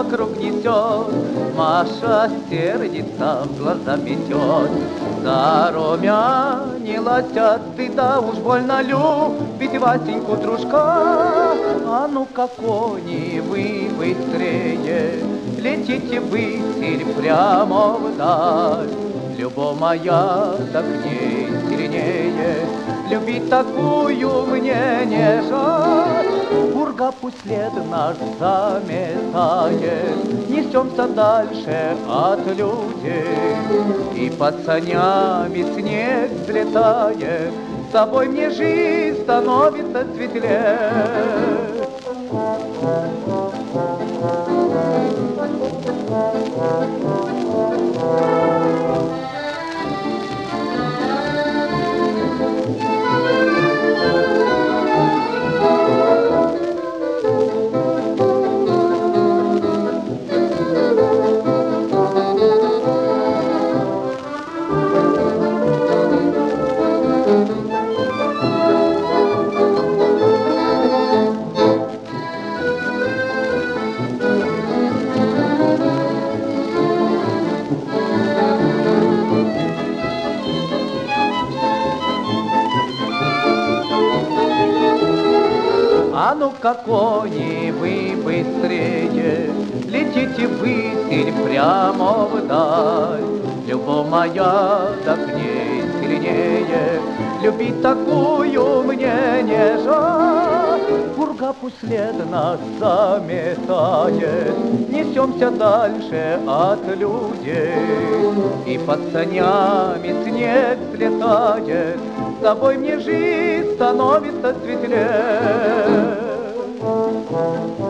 вокруг несет. Маша сердится, в глаза метет. Зарумянилась от стыда, уж больно любить Васеньку дружка. А ну-ка, кони, вы быстрее, летите ввысь прямо вдаль. Любовь моя, так к ней сильнее, любить такую мне не жаль. Пурга пусть след наш заметает, несемся дальше от людей. И под санями снег взлетает, с тобой мне жизнь становится светлее. А ну-ка, кони, вы быстрее, летите ввысь прямо вдаль. Любовь моя, да к ней сильнее, любить такую мне не жаль. Пурга пусть след нас заметает, несемся дальше от людей. И под санями снег слетает, с тобой мне жизнь становится светлее.